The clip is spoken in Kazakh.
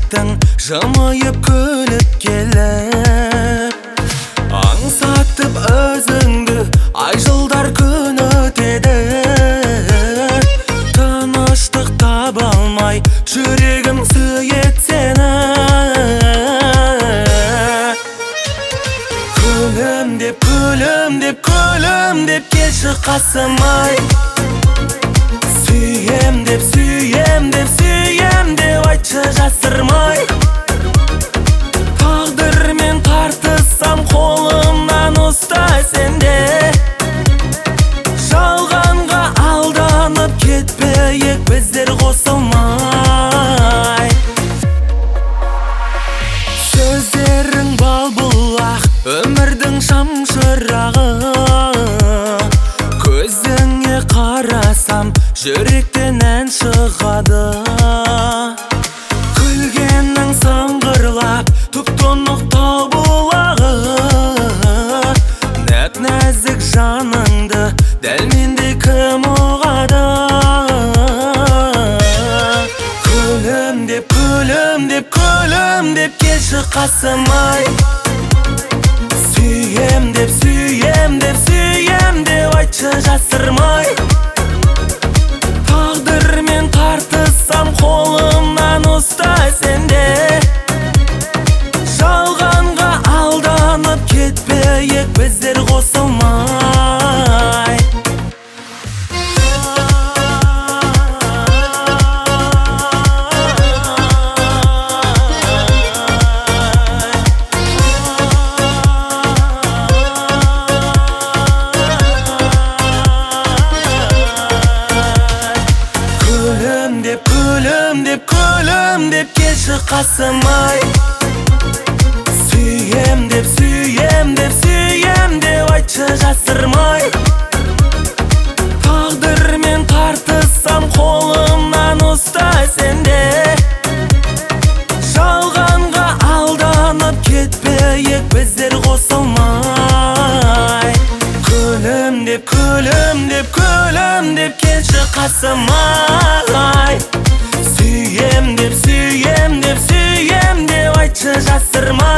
кеттің, жымайып күліп келіп. Аңсатып өзіңді, ай жылдар күн өтеді. Тыныштық таба алмай, жүрегім сүйет сені. Күлімдеп, күлімдеп, күлімдеп келші қасыма. Сүйем деп, сүйем деп, сүйем деп айтшы жасырмай. Тағдырмен тартыссам қолымнан ұста сенде. Жалғанға алданып кетпейік біздер қосылмай. Сөздерің бал бұлақ, өмірдің шамшырағы. Көзіңе қарасам, жүректен ән шығады. Күлгеннің сыңғырлап, тұп-тұнық тау бұлағы. Нәп-нәзік жаныңды, дәл мендей кім ұғады. Күлімдеп, күлімдеп, күлімдеп келші қасыма. Сүйем деп, сүйем деп, сүйем деп айтшы жасырмай. Тағдырмен тартыссам қолымнан ұста сенде. Жалғанға алданып кетпейік біздер қосылмай. Күлімдеп, күлімдеп келші қасыма. Сүйем деп, сүйем деп, сүйем деп айтшы жасырмай. Тағдырмен тартыссам қолымнан ұста сенде. Жалғанға алданып кетпейік біздер қосылмай. Күлімдеп, күлімдеп, күлімдеп келші қасыма. Сүйем деп, сүйем деп, сүйем деп айтшы жасырмай.